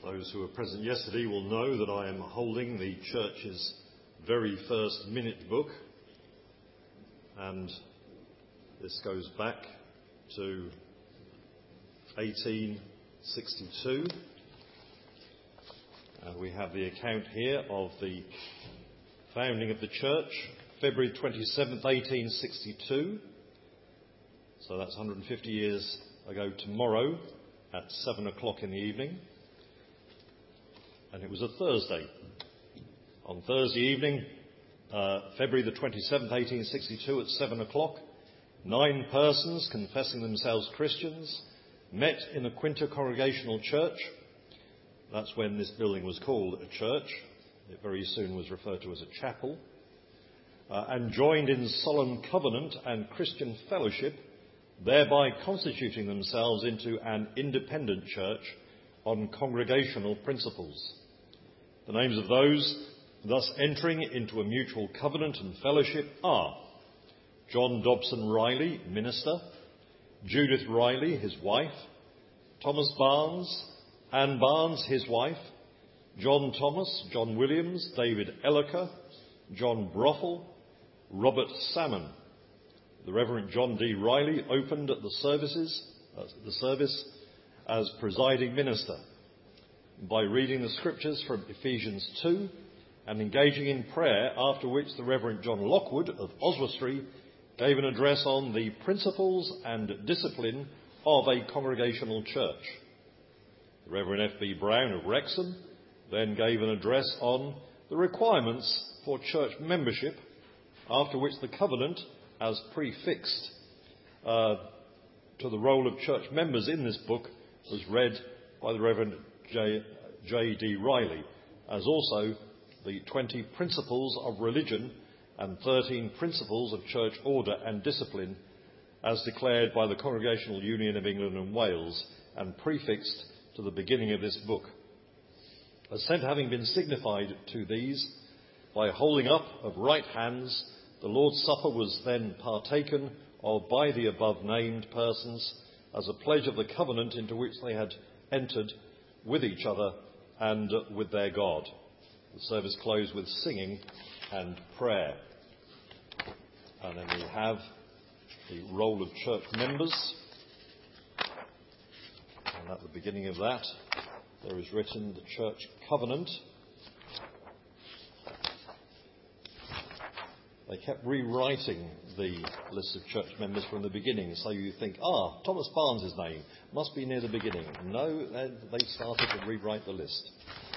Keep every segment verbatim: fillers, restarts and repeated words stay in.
Those who were present yesterday will know that I am holding the church's very first minute book, and this goes back to eighteen sixty-two, and we have the account here of the founding of the church, February twenty-seventh, eighteen sixty-two, so that's one hundred fifty years ago tomorrow at seven o'clock in the evening. And it was a Thursday. On Thursday evening, uh, February the twenty-seventh, eighteen sixty-two, at seven o'clock, nine persons confessing themselves Christians met in the Quinta Congregational Church. That's when this building was called a church. It very soon was referred to as a chapel. Uh, and joined in solemn covenant and Christian fellowship, thereby constituting themselves into an independent church on congregational principles. The names of those thus entering into a mutual covenant and fellowship are John Dobson Riley, minister; Judith Riley, his wife; Thomas Barnes, Anne Barnes, his wife; John Thomas, John Williams, David Elliker, John Brothel, Robert Salmon. The Reverend John D. Riley opened the services, uh, the service as presiding minister by reading the scriptures from Ephesians two and engaging in prayer, after which the Reverend John Lockwood of Oswestry gave an address on the principles and discipline of a congregational church. The Reverend F B Brown of Wrexham then gave an address on the requirements for church membership, after which the covenant, as prefixed uh, to the role of church members in this book, was read by the Reverend J. J D Riley, as also the twenty principles of religion and thirteen principles of church order and discipline, as declared by the Congregational Union of England and Wales and prefixed to the beginning of this book. Assent having been signified to these by holding up of right hands, the Lord's Supper was then partaken of by the above-named persons as a pledge of the covenant into which they had entered with each other and with their God. The service closed with singing and prayer. And then we have the roll of church members. And at the beginning of that, there is written the church covenant. They kept rewriting the list of church members from the beginning, so you think, ah, Thomas Barnes' name must be near the beginning. No, they started to rewrite the list.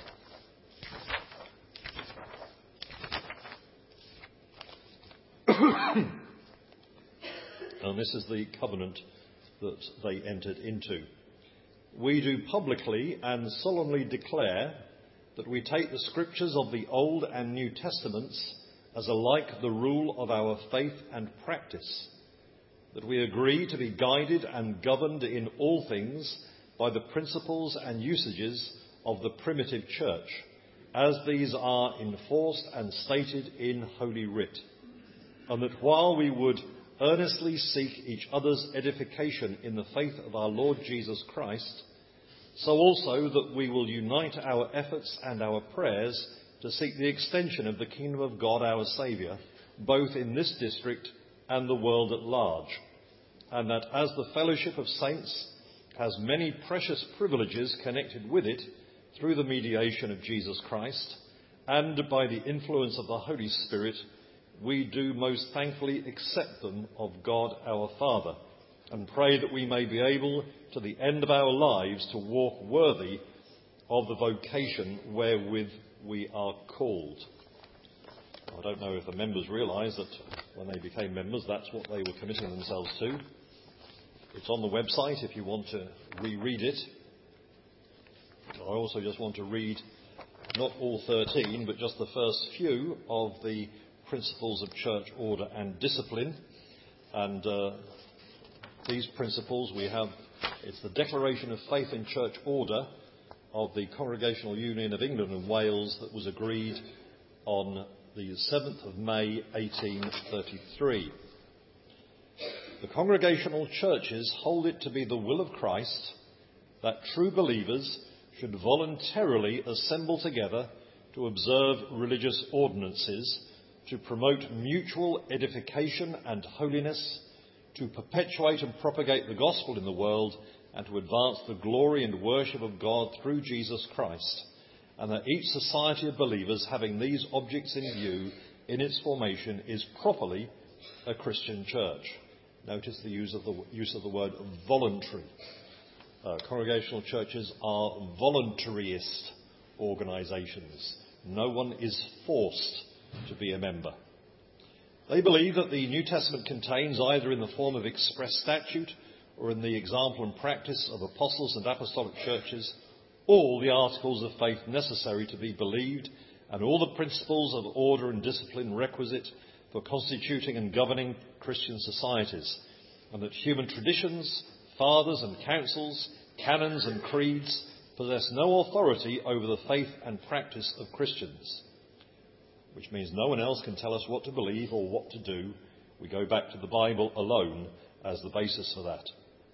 And this is the covenant that they entered into. We do publicly and solemnly declare that we take the scriptures of the Old and New Testaments as alike the rule of our faith and practice, that we agree to be guided and governed in all things by the principles and usages of the primitive church, as these are enforced and stated in Holy Writ, and that while we would earnestly seek each other's edification in the faith of our Lord Jesus Christ, so also that we will unite our efforts and our prayers to seek the extension of the kingdom of God our Saviour, both in this district and the world at large, and that as the fellowship of saints has many precious privileges connected with it through the mediation of Jesus Christ, and by the influence of the Holy Spirit, we do most thankfully accept them of God our Father, and pray that we may be able to the end of our lives to walk worthy of the vocation wherewith we are called. I don't know if the members realise that when they became members, that's what they were committing themselves to. It's on the website if you want to reread it. I also just want to read not all thirteen, but just the first few of the principles of church order and discipline. And uh, these principles we have, it's the Declaration of Faith in Church Order of the Congregational Union of England and Wales that was agreed on the seventh of May eighteen thirty-three. The congregational churches hold it to be the will of Christ that true believers should voluntarily assemble together to observe religious ordinances, to promote mutual edification and holiness, to perpetuate and propagate the gospel in the world, and to advance the glory and worship of God through Jesus Christ, and that each society of believers having these objects in view in its formation is properly a Christian church. Notice the use of the, use of the word voluntary. Uh, congregational churches are voluntarist organisations. No one is forced to be a member. They believe that the New Testament contains, either in the form of express statute or in the example and practice of apostles and apostolic churches, all the articles of faith necessary to be believed and all the principles of order and discipline requisite for constituting and governing Christian societies, and that human traditions, fathers and councils, canons and creeds possess no authority over the faith and practice of Christians, which means no one else can tell us what to believe or what to do. We go back to the Bible alone as the basis for that.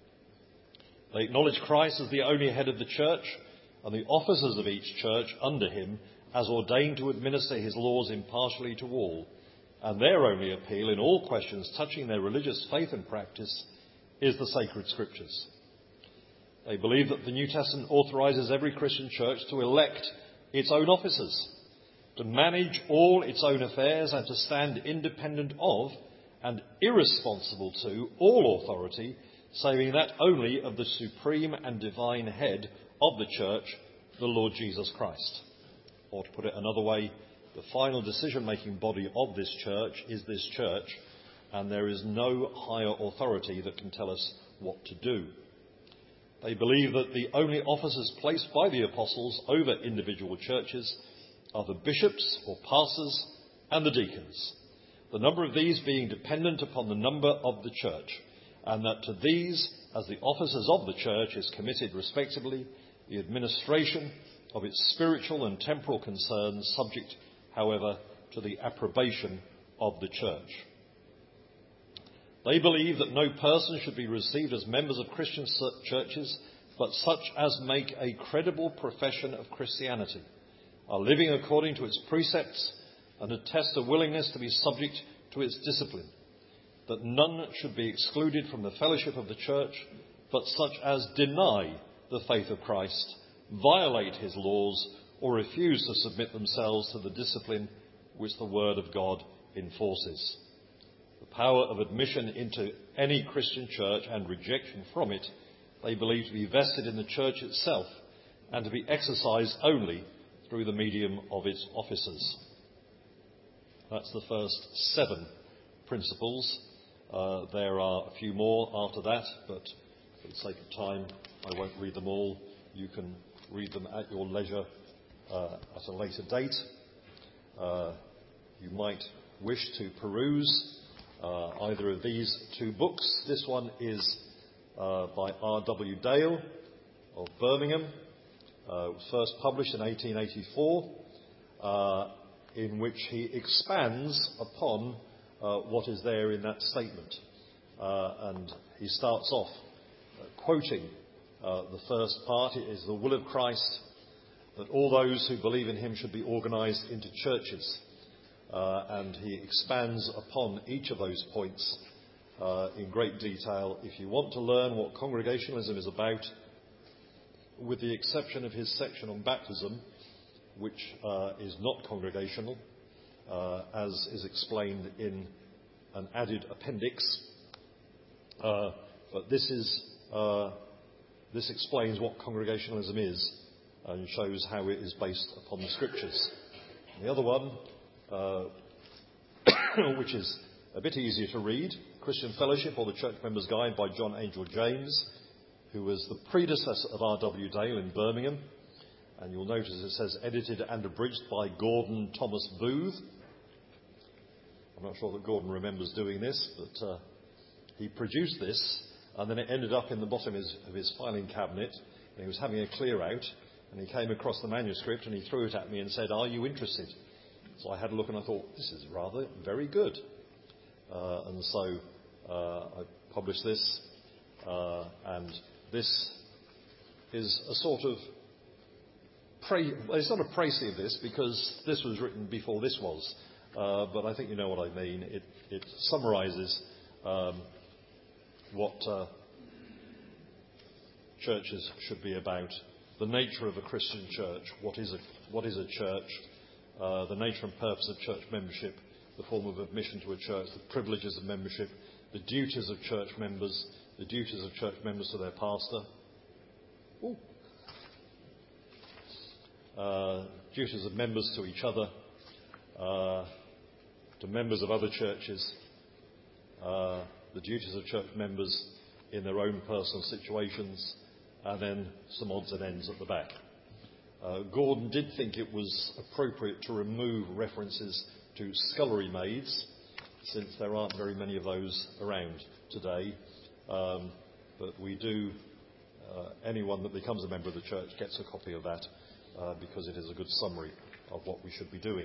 They acknowledge Christ as the only head of the church and the officers of each church under him as ordained to administer his laws impartially to all, and their only appeal in all questions touching their religious faith and practice is the sacred scriptures. They believe that the New Testament authorises every Christian church to elect its own officers, to manage all its own affairs, and to stand independent of and irresponsible to all authority, saving that only of the supreme and divine head of the church, the Lord Jesus Christ. Or to put it another way, the final decision-making body of this church is this church, and there is no higher authority that can tell us what to do. They believe that the only officers placed by the apostles over individual churches are the bishops or pastors and the deacons, the number of these being dependent upon the number of the church, and that to these, as the officers of the church, is committed respectively the administration of its spiritual and temporal concerns, subject, however, to the approbation of the church. They believe that no person should be received as members of Christian churches but such as make a credible profession of Christianity, are living according to its precepts, and attest a willingness to be subject to its discipline, that none should be excluded from the fellowship of the church but such as deny the faith of Christ, violate his laws, or refuse to submit themselves to the discipline which the Word of God enforces. The power of admission into any Christian church and rejection from it they believe to be vested in the church itself and to be exercised only through the medium of its officers. That's the first seven principles. Uh, there are a few more after that, but for the sake of time, I won't read them all. You can read them at your leisure uh, at a later date. Uh, you might wish to peruse uh, either of these two books. This one is uh, by R W Dale of Birmingham. Uh, it was first published in eighteen eighty-four, uh, in which he expands upon uh, what is there in that statement. Uh, and he starts off uh, quoting uh, the first part. It is the will of Christ that all those who believe in him should be organised into churches. Uh, and he expands upon each of those points uh, in great detail. If you want to learn what Congregationalism is about, with the exception of his section on baptism, which uh, is not congregational, uh, as is explained in an added appendix, uh, but this is uh, this explains what Congregationalism is and shows how it is based upon the Scriptures. And the other one, uh, which is a bit easier to read, Christian Fellowship or the Church Members Guide by John Angel James, who was the predecessor of R W Dale in Birmingham. And you'll notice it says edited and abridged by Gordon Thomas Booth. I'm not sure that Gordon remembers doing this, but uh, he produced this, and then it ended up in the bottom of his, of his filing cabinet, and he was having a clear out, and he came across the manuscript and he threw it at me and said, "Are you interested?" So I had a look and I thought, this is rather very good. Uh, and so uh, I published this, uh, and this is a sort of pra- well, it's not a précis of this because this was written before this was, uh, but I think you know what I mean. It, it summarises um, what uh, churches should be about, the nature of a Christian church, what is a, what is a church, uh, the nature and purpose of church membership, the form of admission to a church, the privileges of membership, the duties of church members, the duties of church members to their pastor, Ooh. Uh, duties of members to each other, uh, to members of other churches, uh, the duties of church members in their own personal situations, and then some odds and ends at the back. Uh, Gordon did think it was appropriate to remove references to scullery maids, since there aren't very many of those around today. Um, but we do, uh, anyone that becomes a member of the church gets a copy of that, uh, because it is a good summary of what we should be doing.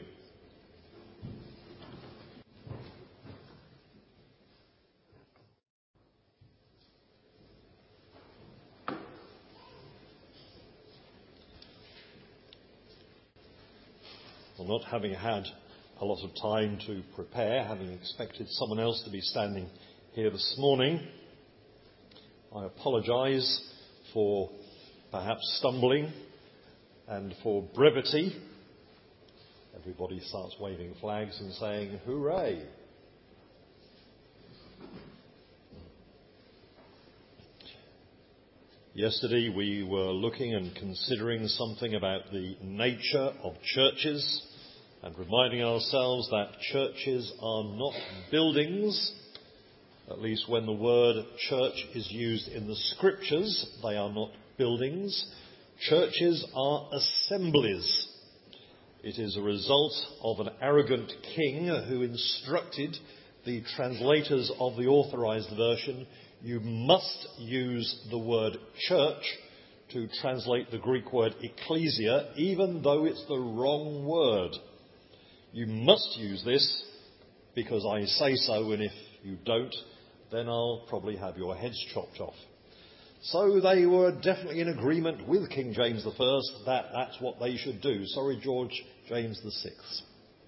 Well, not having had a lot of time to prepare, having expected someone else to be standing here this morning, I apologise for perhaps stumbling and for brevity. Everybody starts waving flags and saying, hooray! Yesterday we were looking and considering something about the nature of churches and reminding ourselves that churches are not buildings. At least when the word church is used in the scriptures, they are not buildings. Churches are assemblies. It is a result of an arrogant king who instructed the translators of the authorized version, you must use the word church to translate the Greek word ecclesia, even though it's the wrong word. You must use this because I say so, and if you don't, then I'll probably have your heads chopped off. So they were definitely in agreement with King James the First that that's what they should do. Sorry, George James the Sixth.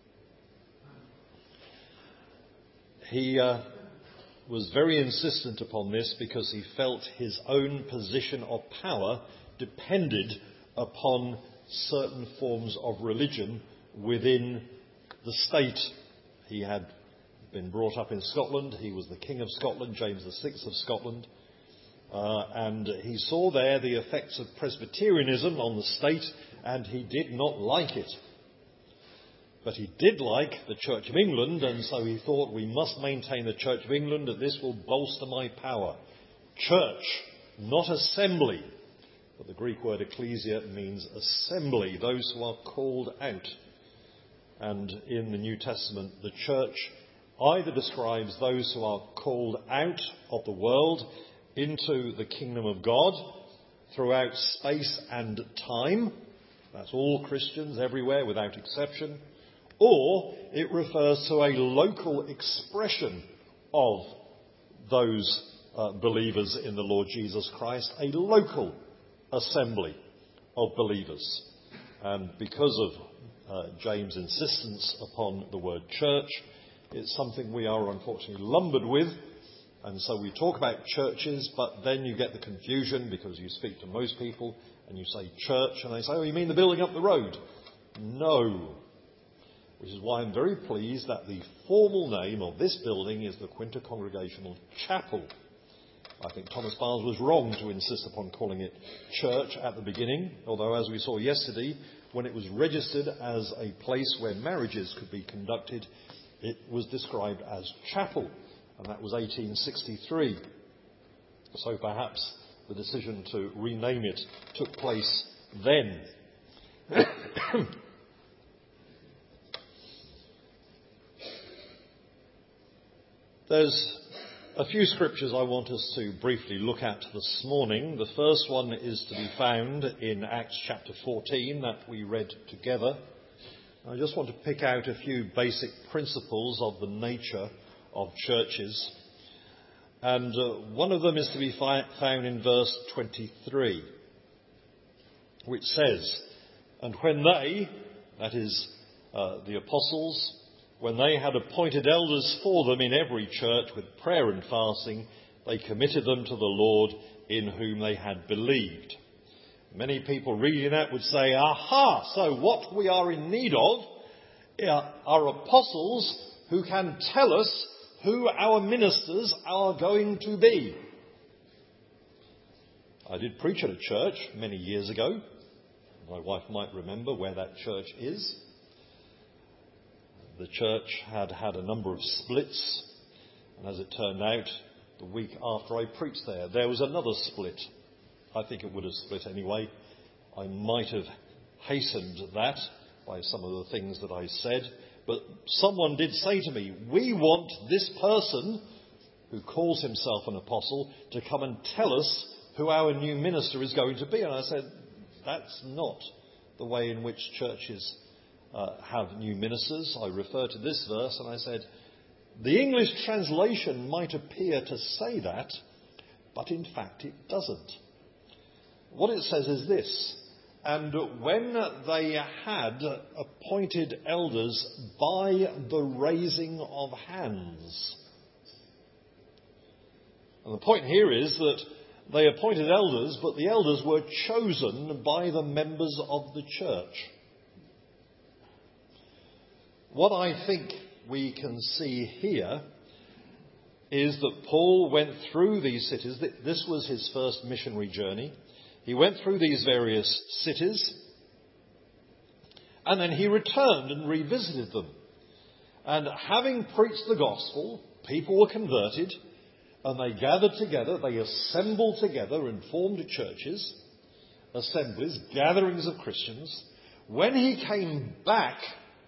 He uh, was very insistent upon this because he felt his own position of power depended upon certain forms of religion within the state. He had been brought up in Scotland. He was the King of Scotland, James the Sixth of Scotland. Uh, and he saw there the effects of Presbyterianism on the state, and he did not like it. But he did like the Church of England, and so he thought, we must maintain the Church of England, and this will bolster my power. Church, not assembly. But the Greek word ecclesia means assembly, those who are called out. And in the New Testament, the church either describes those who are called out of the world into the kingdom of God throughout space and time. That's all Christians everywhere without exception. Or it refers to a local expression of those uh, believers in the Lord Jesus Christ, a local assembly of believers. And because of uh, James' insistence upon the word church, it's something we are unfortunately lumbered with. And so we talk about churches, but then you get the confusion because you speak to most people and you say church and they say, oh, you mean the building up the road? No. Which is why I'm very pleased that the formal name of this building is the Quinta Congregational Chapel. I think Thomas Biles was wrong to insist upon calling it church at the beginning, although as we saw yesterday, when it was registered as a place where marriages could be conducted, it was described as chapel, and that was eighteen sixty-three. So perhaps the decision to rename it took place then. There's a few scriptures I want us to briefly look at this morning. The first one is to be found in Acts chapter fourteen that we read together. I just want to pick out a few basic principles of the nature of churches. And uh, one of them is to be fi- found in verse twenty-three, which says, And when they, that is, uh, the apostles, when they had appointed elders for them in every church with prayer and fasting, they committed them to the Lord in whom they had believed. Many people reading that would say, aha, so what we are in need of are apostles who can tell us who our ministers are going to be. I did preach at a church many years ago. My wife might remember where that church is. The church had had a number of splits, and as it turned out, the week after I preached there, there was another split. I think it would have split anyway. I might have hastened that by some of the things that I said, but someone did say to me, we want this person who calls himself an apostle to come and tell us who our new minister is going to be. And I said, that's not the way in which churches uh, have new ministers. I refer to this verse and I said, the English translation might appear to say that, but in fact it doesn't. What it says is this: and when they had appointed elders by the raising of hands. And the point here is that they appointed elders, but the elders were chosen by the members of the church. What I think we can see here is that Paul went through these cities. This was his first missionary journey. He went through these various cities, and then he returned and revisited them. And having preached the gospel, people were converted, and they gathered together, they assembled together and formed churches, assemblies, gatherings of Christians. When he came back,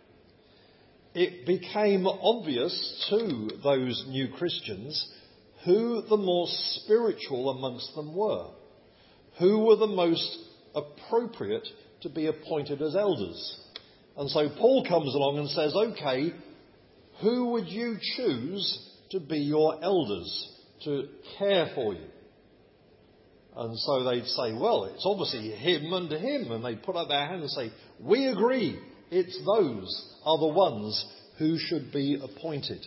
it became obvious to those new Christians who the more spiritual amongst them were, who were the most appropriate to be appointed as elders. And so Paul comes along and says, okay, who would you choose to be your elders, to care for you? And so they'd say, well, it's obviously him and him. And they'd put up their hand and say, we agree, it's those are the ones who should be appointed.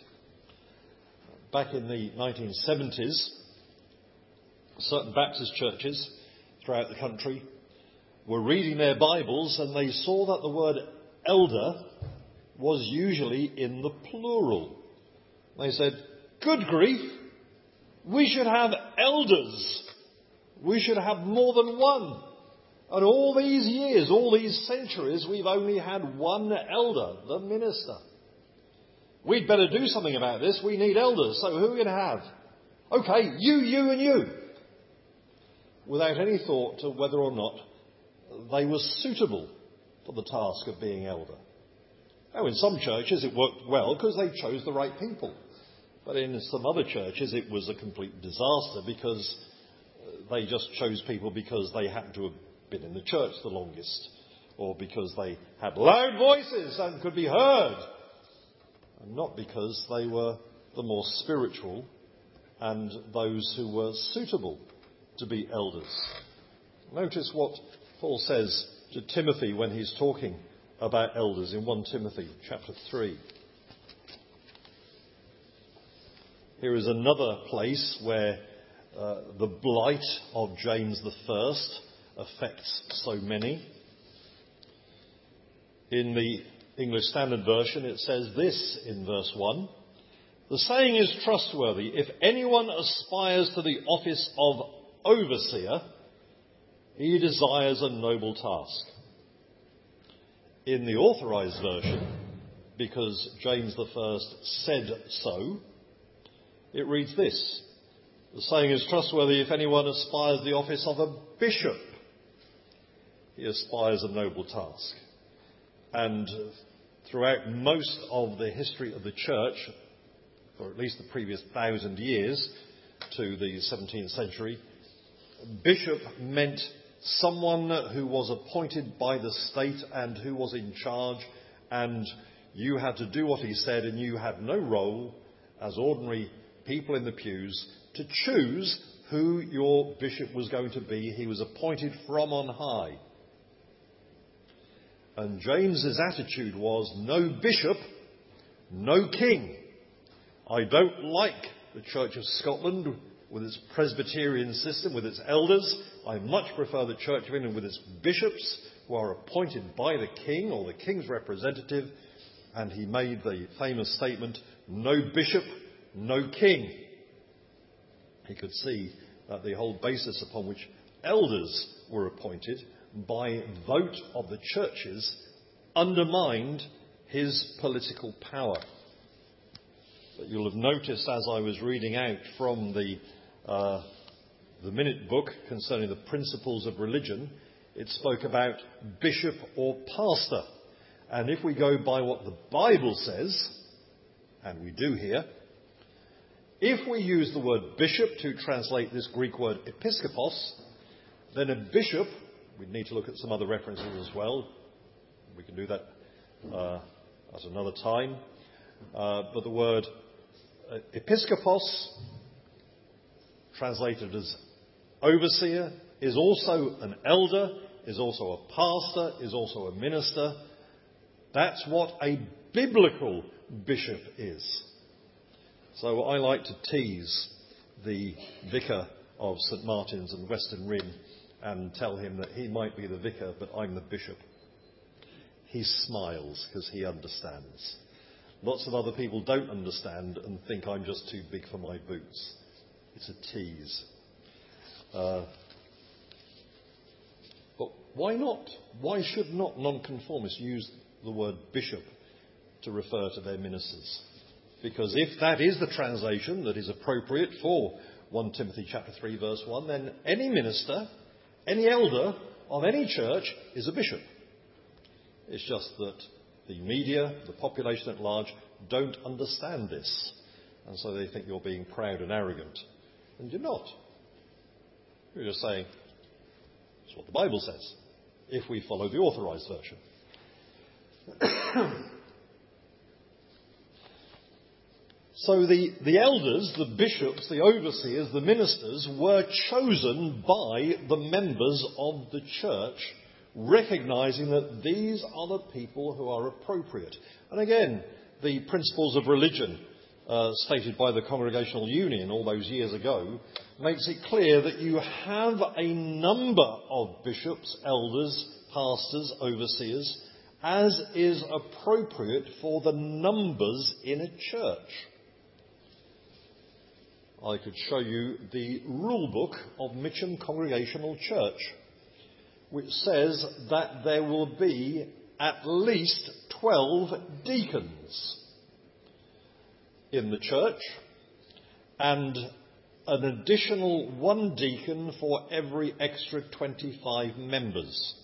Back in the nineteen seventies, certain Baptist churches throughout the country were reading their Bibles and they saw that the word elder was usually in the plural. They said, good grief, we should have elders. We should have more than one. And all these years, all these centuries, we've only had one elder, the minister. We'd better do something about this. We need elders. So who are we going to have? Okay, you, you and you. Without any thought to whether or not they were suitable for the task of being elder. Now, in some churches it worked well because they chose the right people. But in some other churches it was a complete disaster because they just chose people because they happened to have been in the church the longest, or because they had loud voices and could be heard, and not because they were the more spiritual and those who were suitable to be elders. Notice what Paul says to Timothy when he's talking about elders in First Timothy chapter three. Here is another place where uh, the blight of James the First affects so many. In the English Standard Version it says this in verse one: the saying is trustworthy, if anyone aspires to the office of overseer, he desires a noble task. In the Authorized Version, because James the First said so, it reads this: the saying is trustworthy, if anyone aspires to the office of a bishop, he aspires a noble task. And throughout most of the history of the church, for at least the previous thousand years to the seventeenth century, bishop meant someone who was appointed by the state and who was in charge, and you had to do what he said, and you had no role as ordinary people in the pews to choose who your bishop was going to be. He was appointed from on high. And James's attitude was, no bishop, no king. I don't like the Church of Scotland with its Presbyterian system, with its elders. I much prefer the Church of England with its bishops, who are appointed by the king or the king's representative. And he made the famous statement, no bishop, no king. He could see that the whole basis upon which elders were appointed by vote of the churches undermined his political power. But you'll have noticed as I was reading out from the uh, the minute book concerning the principles of religion, it spoke about bishop or pastor. And if we go by what the Bible says, and we do here, if we use the word bishop to translate this Greek word episkopos, then a bishop, we need to look at some other references as well. We can do that uh, at another time. Uh, but the word uh, episkopos, translated as overseer, is also an elder, is also a pastor, is also a minister. That's what a biblical bishop is. So I like to tease the vicar of St Martin's and Weston Ring and tell him that he might be the vicar, but I'm the bishop. He smiles because he understands. Lots of other people don't understand and think I'm just too big for my boots. It's a tease. Uh, but why not? Why should not nonconformists use the word bishop to refer to their ministers? Because if that is the translation that is appropriate for First Timothy chapter three verse one, then any minister, any elder of any church is a bishop. It's just that the media, the population at large, don't understand this. And so they think you're being proud and arrogant. And you're not. You're just saying, it's what the Bible says, if we follow the authorised version. So the, the elders, the bishops, the overseers, the ministers were chosen by the members of the church, recognising that these are the people who are appropriate. And again, the principles of religion uh, stated by the Congregational Union all those years ago makes it clear that you have a number of bishops, elders, pastors, overseers, as is appropriate for the numbers in a church. I could show you the rule book of Mitcham Congregational Church, which says that there will be at least twelve deacons in the church and an additional one deacon for every extra twenty-five members.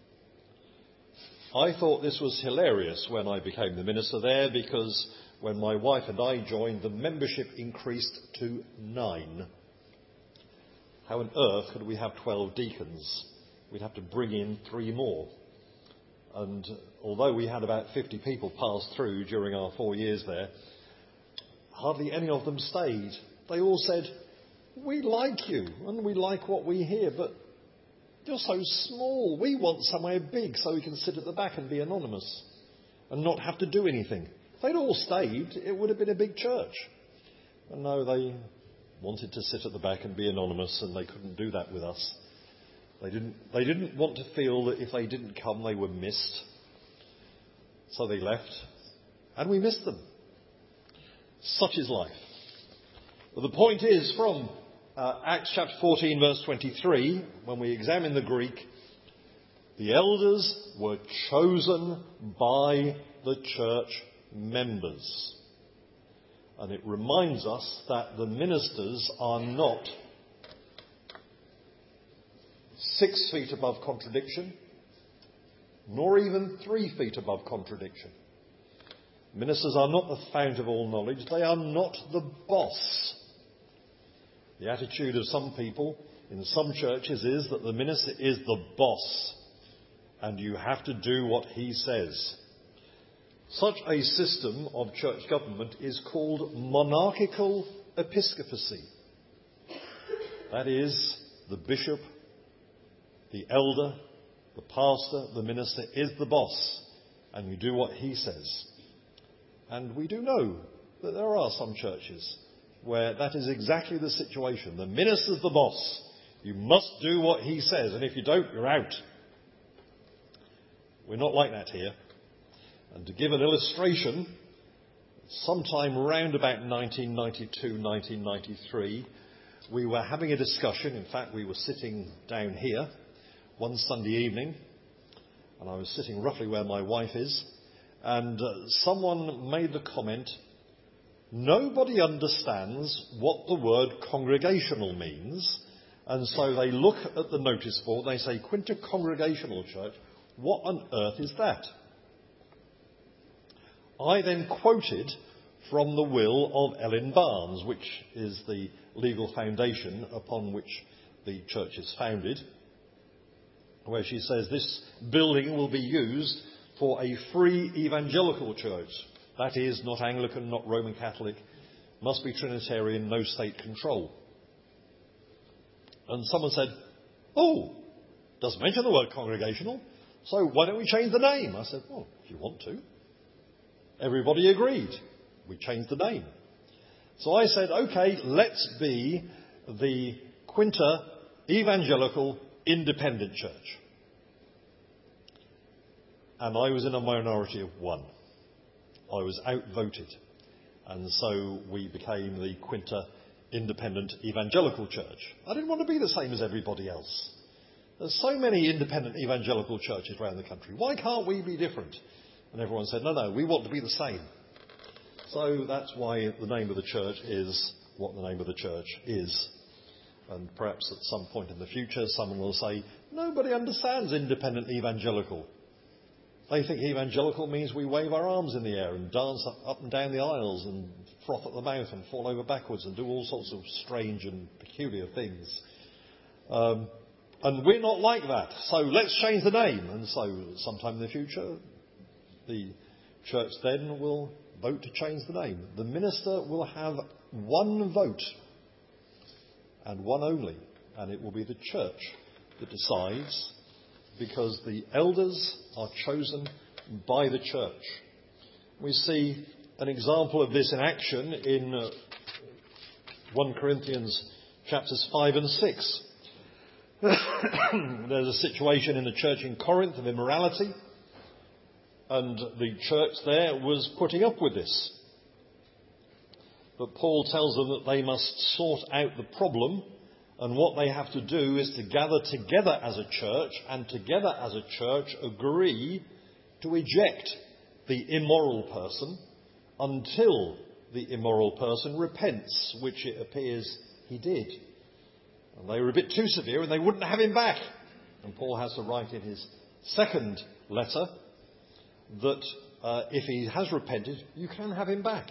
I thought this was hilarious when I became the minister there, because when my wife and I joined, the membership increased to nine. How on earth could we have twelve deacons? We'd have to bring in three more. And although we had about fifty people pass through during our four years there, hardly any of them stayed. They all said, we like you and we like what we hear, but you're so small. We want somewhere big so we can sit at the back and be anonymous and not have to do anything. If they'd all stayed, it would have been a big church. And no, they wanted to sit at the back and be anonymous, and they couldn't do that with us. They didn't, they didn't want to feel that if they didn't come, they were missed. So they left, and we missed them. Such is life. But the point is, from uh, Acts chapter fourteen, verse twenty-three, when we examine the Greek, the elders were chosen by the church members. And it reminds us that the ministers are not six feet above contradiction, nor even three feet above contradiction. Ministers are not the fount of all knowledge. They are not the boss. The attitude of some people in some churches is that the minister is the boss, and you have to do what he says. Such a system of church government is called monarchical episcopacy. That is, the bishop, the elder, The pastor, the minister, is the boss, and you do what he says. And we do know that there are some churches where that is exactly the situation. The minister's the boss. You must do what he says, and if you don't, you're out. We're not like that here. And to give an illustration, sometime round about nineteen ninety-two, nineteen ninety-three, we were having a discussion. In fact, we were sitting down here one Sunday evening, and I was sitting roughly where my wife is, and uh, someone made the comment, nobody understands what the word congregational means, and so they look at the notice board and they say, Quinta Congregational Church, what on earth is that? I then quoted from the will of Ellen Barnes, which is the legal foundation upon which the church is founded, where she says this building will be used for a free evangelical church. That is, not Anglican, not Roman Catholic, must be Trinitarian, no state control. And someone said, oh, doesn't mention the word congregational, so why don't we change the name? I said, well, if you want to. Everybody agreed. We changed the name. So I said, OK, let's be the Quinta Evangelical Independent Church. And I was in a minority of one. I was outvoted. And so we became the Quinta Independent Evangelical Church. I didn't want to be the same as everybody else. There's so many independent evangelical churches around the country. Why can't we be different? And everyone said, no, no, we want to be the same. So that's why the name of the church is what the name of the church is. And perhaps at some point in the future, someone will say, nobody understands independent evangelical. They think evangelical means we wave our arms in the air and dance up, up and down the aisles and froth at the mouth and fall over backwards and do all sorts of strange and peculiar things. Um, and we're not like that. So let's change the name. And so sometime in the future, the church then will vote to change the name. The minister will have one vote and one only, and it will be the church that decides, because the elders are chosen by the church. We see an example of this in action in uh, First Corinthians chapters five and six. There's a situation in the church in Corinth of immorality, and the church there was putting up with this. But Paul tells them that they must sort out the problem, and what they have to do is to gather together as a church, and together as a church agree to eject the immoral person until the immoral person repents, which it appears he did. And they were a bit too severe and they wouldn't have him back. And Paul has to write in his second letter that uh, if he has repented, you can have him back.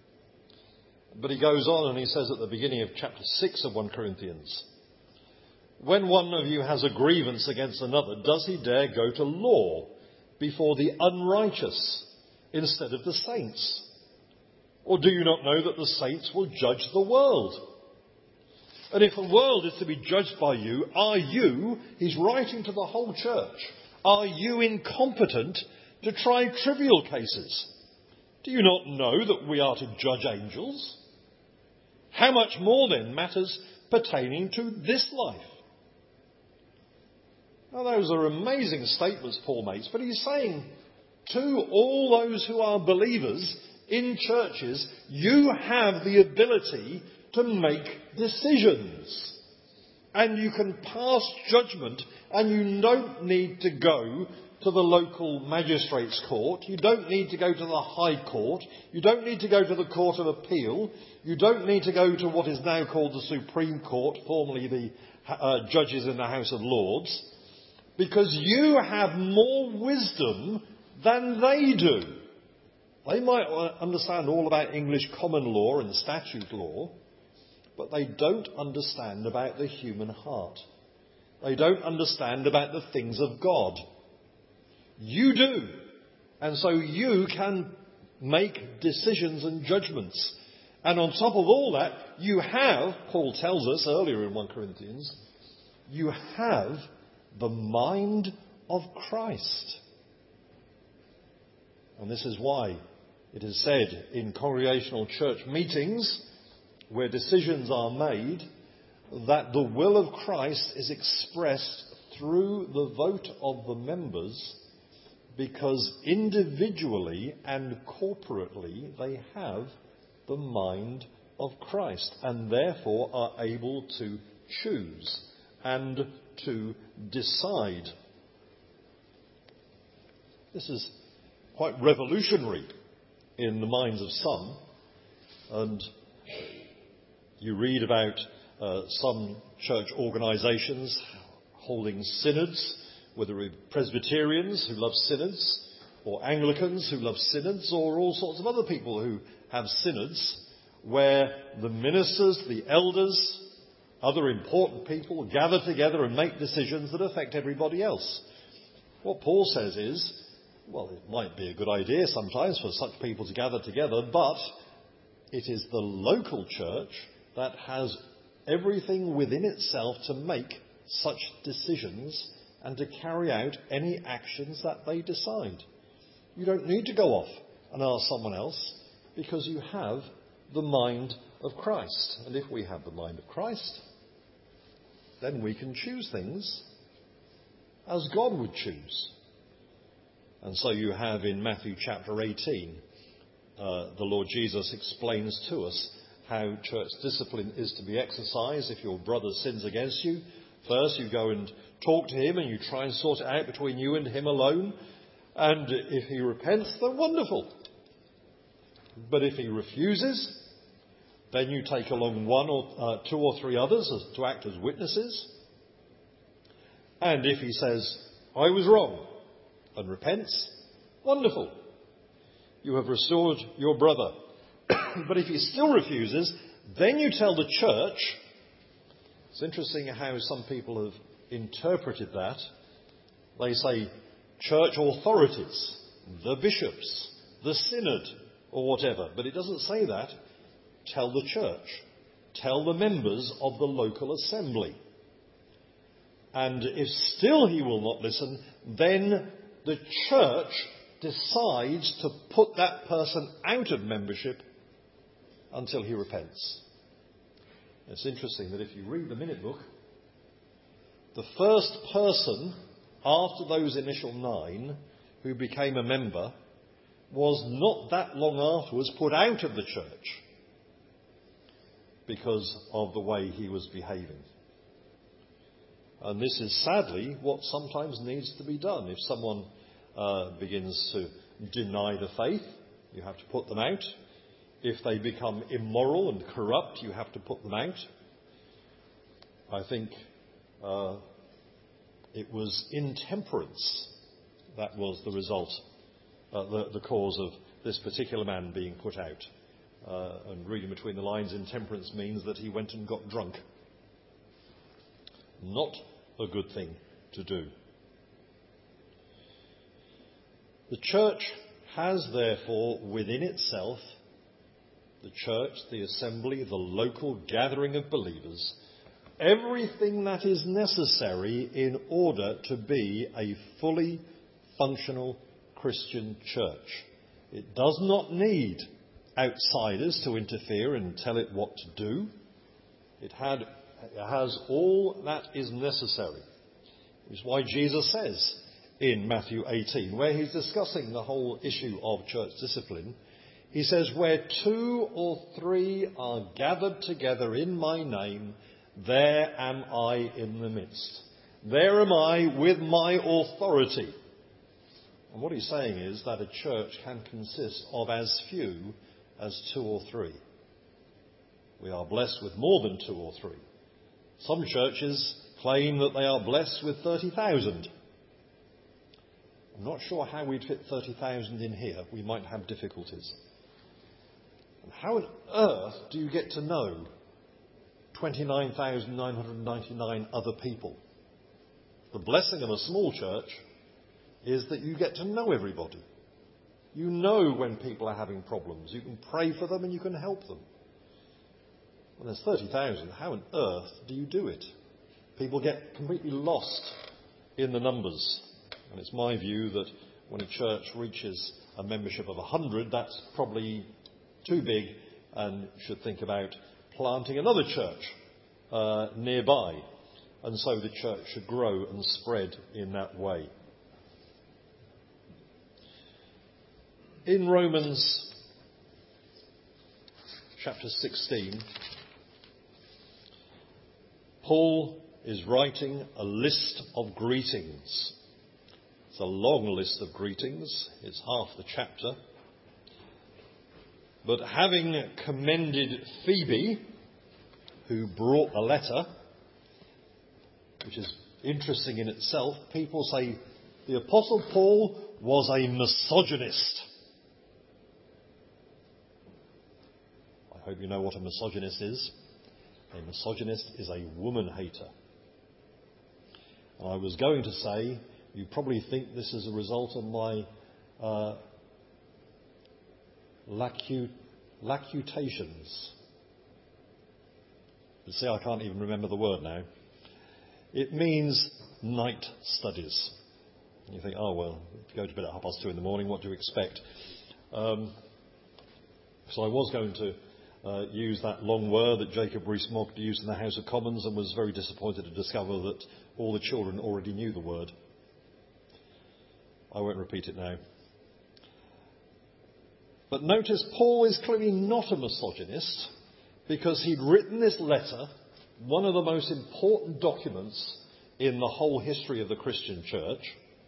But he goes on and he says at the beginning of chapter six of First Corinthians, when one of you has a grievance against another, does he dare go to law before the unrighteous instead of the saints? Or do you not know that the saints will judge the world? And if the world is to be judged by you, are you, he's writing to the whole church, are you incompetent to try trivial cases? Do you not know that we are to judge angels? How much more then matters pertaining to this life? Now those are amazing statements Paul makes, but he's saying to all those who are believers in churches, you have the ability to make decisions. And you can pass judgment, and you don't need to go to the local magistrates' court. You don't need to go to the High Court. You don't need to go to the Court of Appeal. You don't need to go to what is now called the Supreme Court, formerly the uh, judges in the House of Lords, because you have more wisdom than they do. They might understand all about English common law and statute law, but they don't understand about the human heart. They don't understand about the things of God. You do. And so you can make decisions and judgments. And on top of all that, you have, Paul tells us earlier in First Corinthians, you have the mind of Christ. And this is why it is said in congregational church meetings, where decisions are made, that the will of Christ is expressed through the vote of the members, because individually and corporately they have the mind of Christ and therefore are able to choose and to decide. This is quite revolutionary in the minds of some, and you read about uh, some church organisations holding synods, whether it be Presbyterians who love synods, or Anglicans who love synods, or all sorts of other people who have synods, where the ministers, the elders, other important people gather together and make decisions that affect everybody else. What Paul says is, well, it might be a good idea sometimes for such people to gather together, but it is the local church that has everything within itself to make such decisions and to carry out any actions that they decide. You don't need to go off and ask someone else, because you have the mind of Christ. And if we have the mind of Christ, then we can choose things as God would choose. And so you have in Matthew chapter eighteen, uh, the Lord Jesus explains to us how church discipline is to be exercised. If your brother sins against you, first you go and talk to him and you try and sort it out between you and him alone. And if he repents, then wonderful. But if he refuses, then you take along one or uh, two or three others as, to act as witnesses. And if he says, I was wrong, and repents, wonderful. You have restored your brother. But if he still refuses, then you tell the church. It's interesting how some people have interpreted that. They say church authorities, the bishops, the synod, or whatever. But it doesn't say that. Tell the church. Tell the members of the local assembly. And if still he will not listen, then the church decides to put that person out of membership until he repents. It's interesting that if you read the minute book, the first person after those initial nine who became a member was not that long afterwards put out of the church because of the way he was behaving. And this is sadly what sometimes needs to be done. If someone uh, begins to deny the faith, you have to put them out. If they become immoral and corrupt, you have to put them out. I think uh, it was intemperance that was the result, uh, the, the cause of this particular man being put out. Uh, and reading between the lines, intemperance means that he went and got drunk. Not a good thing to do. The church has therefore within itself, the church, the assembly, the local gathering of believers, everything that is necessary in order to be a fully functional Christian church. It does not need outsiders to interfere and tell it what to do. It had It has all that is necessary. Which is why Jesus says in Matthew eighteen, where he's discussing the whole issue of church discipline, he says, where two or three are gathered together in my name, there am I in the midst. There am I with my authority. And what he's saying is that a church can consist of as few as two or three. We are blessed with more than two or three. Some churches claim that they are blessed with thirty thousand. I'm not sure how we'd fit thirty thousand in here. We might have difficulties. And how on earth do you get to know twenty-nine thousand nine hundred ninety-nine other people? The blessing of a small church is that you get to know everybody. You know when people are having problems. You can pray for them and you can help them. When there's thirty thousand, how on earth do you do it? People get completely lost in the numbers. And it's my view that when a church reaches a membership of one hundred, that's probably too big and should think about planting another church uh, nearby. And so the church should grow and spread in that way. In Romans chapter sixteen, Paul is writing a list of greetings. It's a long list of greetings. It's half the chapter. But having commended Phoebe, who brought the letter, which is interesting in itself, people say the Apostle Paul was a misogynist. I hope you know what a misogynist is. A misogynist is a woman hater. And I was going to say, you probably think this is a result of my uh, lacu- lacutations. You see, I can't even remember the word now. It means night studies. And you think, oh, well, if you go to bed at half past two in the morning, what do you expect? Um, so I was going to uh, use that long word that Jacob Rees-Mogg used in the House of Commons, and was very disappointed to discover that all the children already knew the word. I won't repeat it now. But notice Paul is clearly not a misogynist, because he'd written this letter, one of the most important documents in the whole history of the Christian church.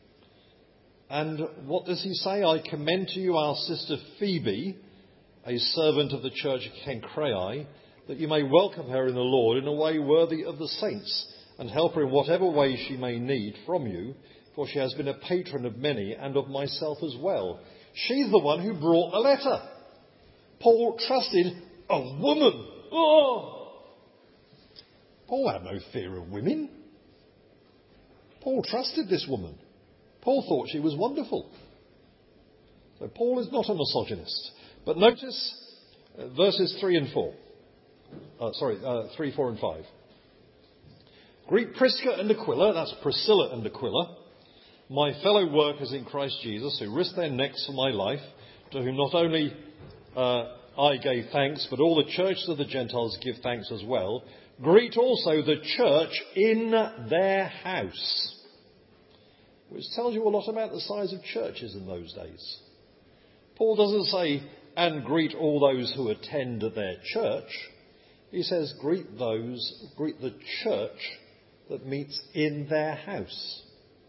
And what does he say? I commend to you our sister Phoebe, a servant of the church of Cenchreae, that you may welcome her in the Lord in a way worthy of the saints, and help her in whatever way she may need from you, for she has been a patron of many and of myself as well. She's the one who brought the letter. Paul trusted a woman. Oh! Paul had no fear of women. Paul trusted this woman. Paul thought she was wonderful. So Paul is not a misogynist. But notice uh, verses three and four. Uh, sorry, uh, three, four and five. Greet Prisca and Aquila, that's Priscilla and Aquila, my fellow workers in Christ Jesus, who risked their necks for my life, to whom not only uh, I gave thanks, but all the churches of the Gentiles give thanks as well. Greet also the church in their house. Which tells you a lot about the size of churches in those days. Paul doesn't say, and greet all those who attend their church. He says, greet those, greet the church that meets in their house.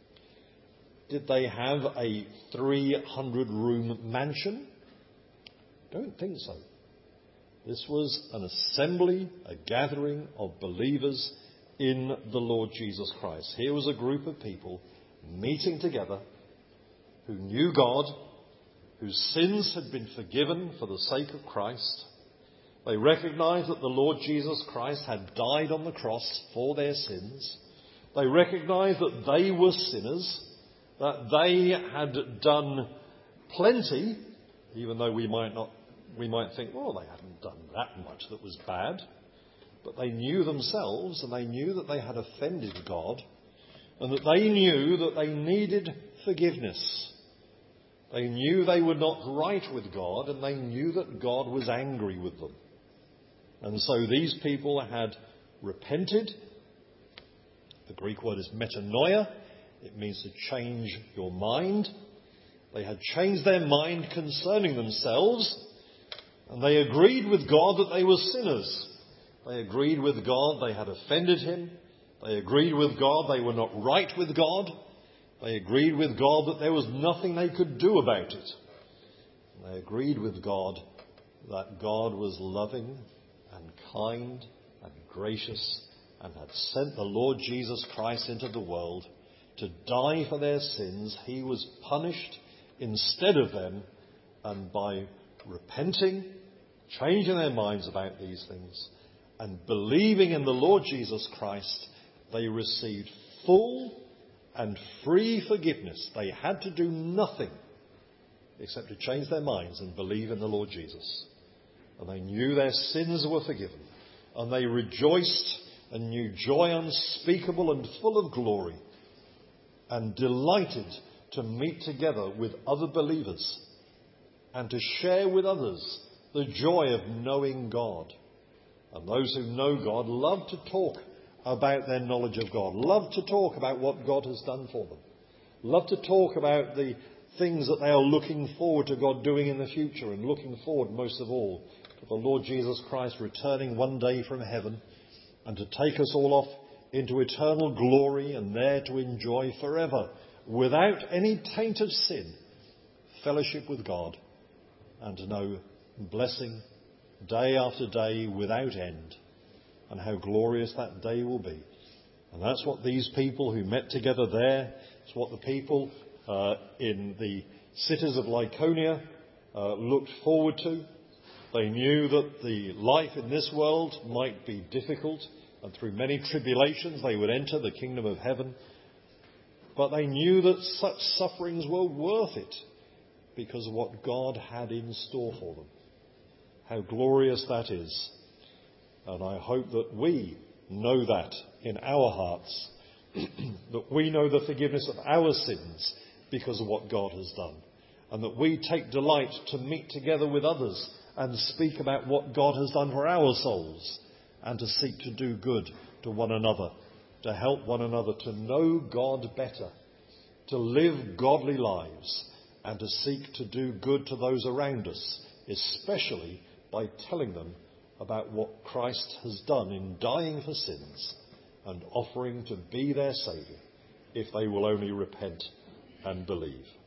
Did they have a three hundred room mansion? Don't think so. This was an assembly, a gathering of believers in the Lord Jesus Christ. Here was a group of people meeting together who knew God, whose sins had been forgiven for the sake of Christ. They recognized that the Lord Jesus Christ had died on the cross for their sins. They recognized that they were sinners, that they had done plenty, even though we might not, we might think, well, they hadn't done that much that was bad. But they knew themselves, and they knew that they had offended God, and that they knew that they needed forgiveness. They knew they were not right with God, and they knew that God was angry with them. And so these people had repented. The Greek word is metanoia. It means to change your mind. They had changed their mind concerning themselves, and they agreed with God that they were sinners. They agreed with God they had offended him. They agreed with God they were not right with God. They agreed with God that there was nothing they could do about it. And they agreed with God that God was loving and kind and gracious, and had sent the Lord Jesus Christ into the world to die for their sins. He was punished instead of them, and by repenting, changing their minds about these things, and believing in the Lord Jesus Christ, they received full and free forgiveness. They had to do nothing except to change their minds and believe in the Lord Jesus. And they knew their sins were forgiven. And they rejoiced and knew joy unspeakable and full of glory and delighted to meet together with other believers and to share with others the joy of knowing God. And those who know God love to talk about their knowledge of God, love to talk about what God has done for them, love to talk about the things that they are looking forward to God doing in the future, and looking forward most of all to the Lord Jesus Christ returning one day from heaven and to take us all off into eternal glory and there to enjoy forever, without any taint of sin, fellowship with God and to know blessing day after day without end, and how glorious that day will be. And that's what these people who met together there, it's what the people uh, in the cities of Lycaonia uh, looked forward to. They knew that the life in this world might be difficult, and through many tribulations they would enter the kingdom of heaven. But they knew that such sufferings were worth it because of what God had in store for them. How glorious that is. And I hope that we know that in our hearts, that we know the forgiveness of our sins because of what God has done, and that we take delight to meet together with others and speak about what God has done for our souls, and to seek to do good to one another, to help one another to know God better, to live godly lives, and to seek to do good to those around us, especially by telling them about what Christ has done in dying for sins and offering to be their Saviour if they will only repent and believe.